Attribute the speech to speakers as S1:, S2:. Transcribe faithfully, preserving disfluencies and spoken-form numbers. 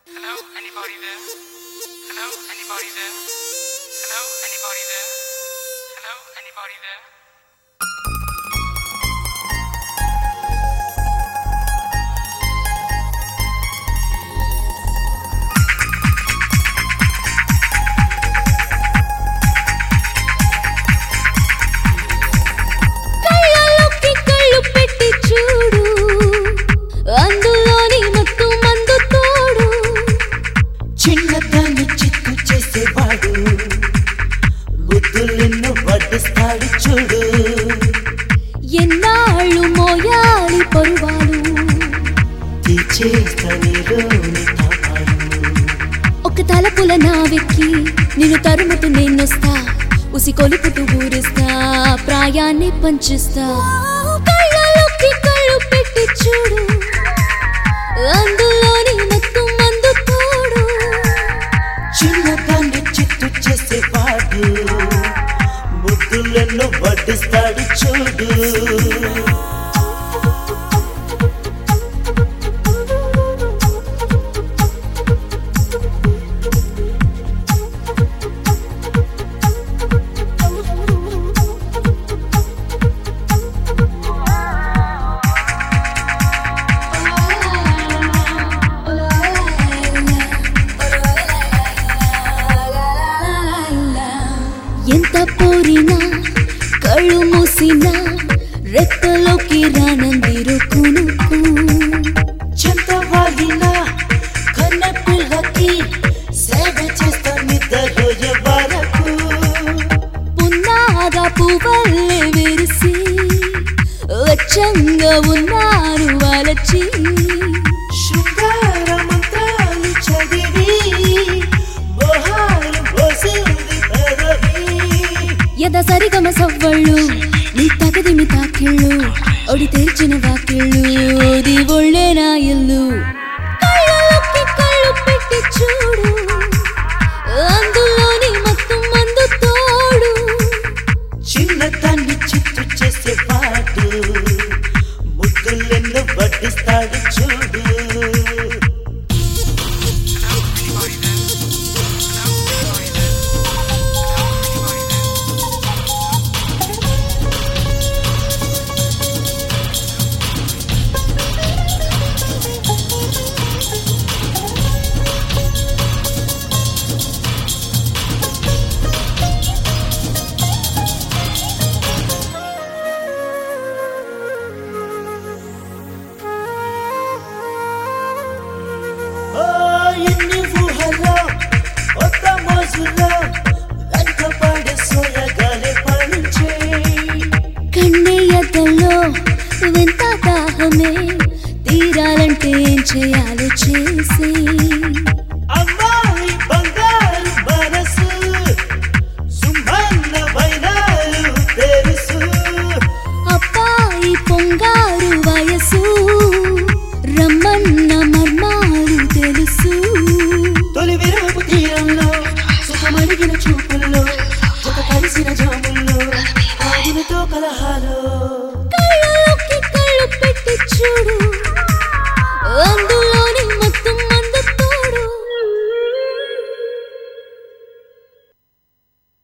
S1: Hello, anybody there? Hello, anybody there? Hello, anybody there? Hello, anybody there?
S2: చిన్నదాన్ని చిత్తు చేసేవాడు బుద్ధులను వడ్డిస్తాడు చూడు.
S3: ఎన్నాళ్ళు మోయాలి పరువాలు
S2: తీచేస్తనిలోని తాపాలు.
S3: ఒక తలపుల నావెక్కి నిన్ను తరుముతూ నేనొస్తా, ఉసి కొలుపుతూ ఊరిస్తా, ప్రాయాన్ని పంచిస్తా. కళ్ళలోకి కళ్ళు పెట్టి చూడు, అందులోని మత్తు మందు తోడు.
S2: చిన్నదాన్ని చిత్తు చేసేవాడు బుద్ధులను వడ్డిస్తాడు చూడు.
S3: ఎంత పోరినా కళ్ళు మూసినా రెక్కలోకి రానందిరు కునుకు.
S2: చెంతవాలిన కన్న పిల్లకి సేవ చేస్తా నిద్రపోయే వరకు.
S3: పున్నాగా పువ్వల్లే విరిసి వెచ్చంగా ఉన్నాను వాలచి.
S2: శృంగార మంత్రాలు చదివి మోహాలు పోసింది పెదవి.
S3: ఎద సరిగమ సవ్వళ్ళు నీ తగదిమి తాకిళ్ళు, ఒడి తెరిచిన వాకిళ్ళు ది ఒళ్ళే నా ఇల్లు. కళ్ళలోకి కళ్ళు పెట్టి చూడు, అందులోని మత్తు మందు తోడు.
S2: చిన్నదాన్ని చిత్తు చేసేవాడు ముద్దులను వడ్డిస్తాడు చూడు. ఎన్ని ఊహలో కొత్త మోజులో వెంటపడే సోయగాలే పంచే.
S3: కన్నయ్యదల్లో వింత దాహమే తీరాలంటే ఏం చేయాలో చేసి.
S2: అమ్మాయి బంగారు మనసు సుమన్న వైనాలు తెలుసు.
S3: అబ్బాయి పొంగారు వయసు రమ్మన్న మర్మాలు తెలుసు.
S2: తొలి విరూపు తీరంలో సుఖమడిగిన చూపుల్లో జత కలిసిన జాముల్లో ఆవులతో కలహాలో.
S3: కళ్ళలోకి కళ్ళు పెట్టి చూడు,